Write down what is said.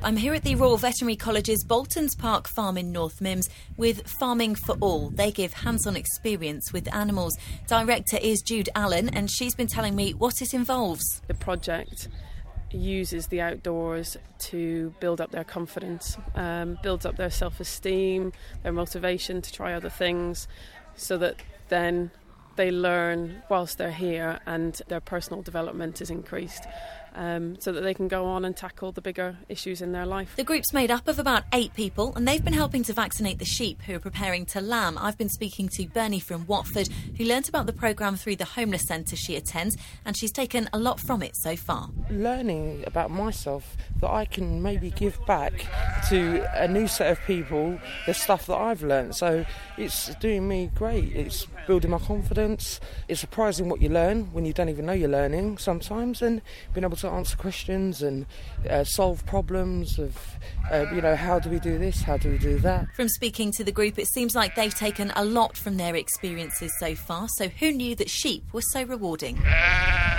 I'm here at the Royal Veterinary College's Boltons Park Farm in North Mims with Farming for All. They give hands-on experience with animals. Director is Jude Allen, and she's been telling me what it involves. The project uses the outdoors to build up their confidence, builds up their self-esteem, their motivation to try other things, so that then they learn whilst they're here and their personal development is increased, so that they can go on and tackle the bigger issues in their life. The group's made up of about 8 people, and they've been helping to vaccinate the sheep who are preparing to lamb. I've been speaking to Bernie from Watford, who learnt about the programme through the homeless centre she attends, and she's taken a lot from it so far. Learning about myself, that I can maybe give back to a new set of people the stuff that I've learnt. So it's doing me great. It's building my confidence. It's surprising what you learn when you don't even know you're learning sometimes, and being able to answer questions and solve problems of, how do we do this, how do we do that. From speaking to the group, it seems like they've taken a lot from their experiences so far, so who knew that sheep were so rewarding?